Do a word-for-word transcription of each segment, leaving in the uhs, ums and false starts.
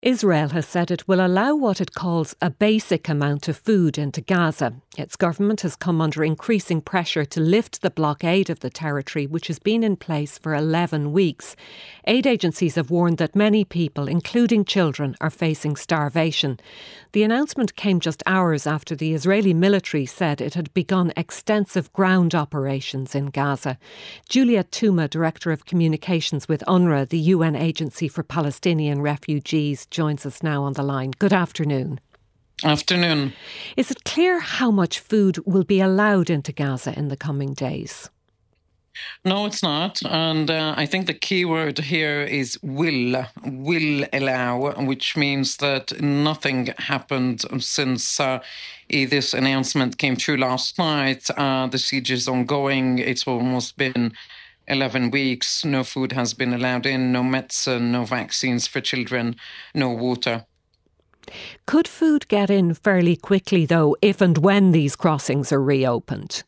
Israel has said it will allow what it calls a basic amount of food into Gaza. Its government has come under increasing pressure to lift the blockade of the territory, which has been in place for eleven weeks. Aid agencies have warned that many people, including children, are facing starvation. The announcement came just hours after the Israeli military said it had begun extensive ground operations in Gaza. Julia Touma, Director of Communications with UNRWA, the U N Agency for Palestinian Refugees, joins us now on the line. Good afternoon. Afternoon. Is it clear how much food will be allowed into Gaza in the coming days? No, it's not. And uh, I think the key word here is will, will allow, which means that nothing happened since uh, this announcement came through last night. Uh, the siege is ongoing. It's almost been eleven weeks. No food has been allowed in, no medicine, no vaccines for children, no water. Could food get in fairly quickly, though, if and when these crossings are reopened?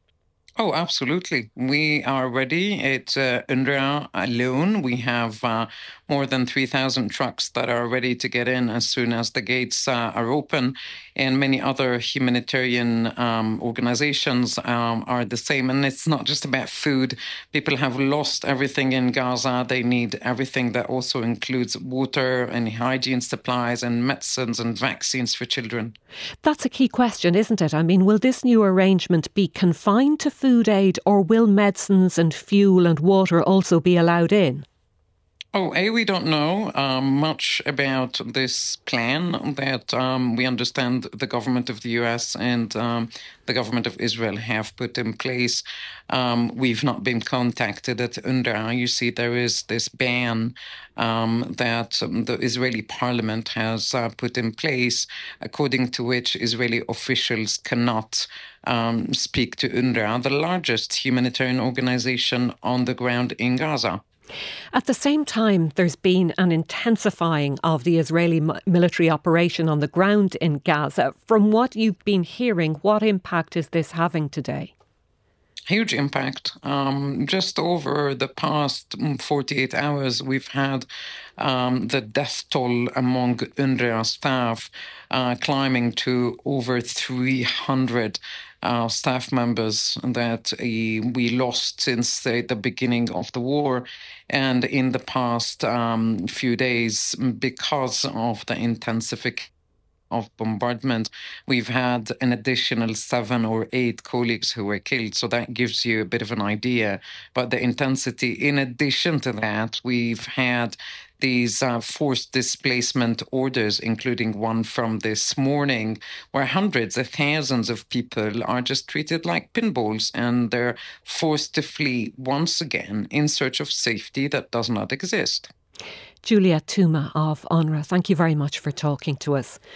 Oh, absolutely. We are ready. At uh, UNRWA alone, we have uh, more than three thousand trucks that are ready to get in as soon as the gates uh, are open. And many other humanitarian um, organizations um, are the same. And it's not just about food. People have lost everything in Gaza. They need everything that also includes water and hygiene supplies and medicines and vaccines for children. That's a key question, isn't it? I mean, will this new arrangement be confined to food aid, or will medicines and fuel and water also be allowed in? Oh, A, we don't know um, much about this plan that um, we understand the government of the U S and um, the government of Israel have put in place. Um, we've not been contacted at UNRWA. You see, there is this ban um, that um, the Israeli parliament has uh, put in place, according to which Israeli officials cannot um, speak to UNRWA, the largest humanitarian organization on the ground in Gaza. At the same time, there's been an intensifying of the Israeli military operation on the ground in Gaza. From what you've been hearing, what impact is this having today? Huge impact. Um, just over the past forty-eight hours, we've had um, the death toll among UNRWA staff uh, climbing to over three hundred uh, staff members that uh, we lost since uh, the beginning of the war. And in the past um, few days, because of the intensification of bombardment, we've had an additional seven or eight colleagues who were killed. So that gives you a bit of an idea. But the intensity, in addition to that, we've had these uh, forced displacement orders, including one from this morning, where hundreds of thousands of people are just treated like pinballs, and they're forced to flee once again in search of safety that does not exist. Julia Touma of UNRWA, thank you very much for talking to us.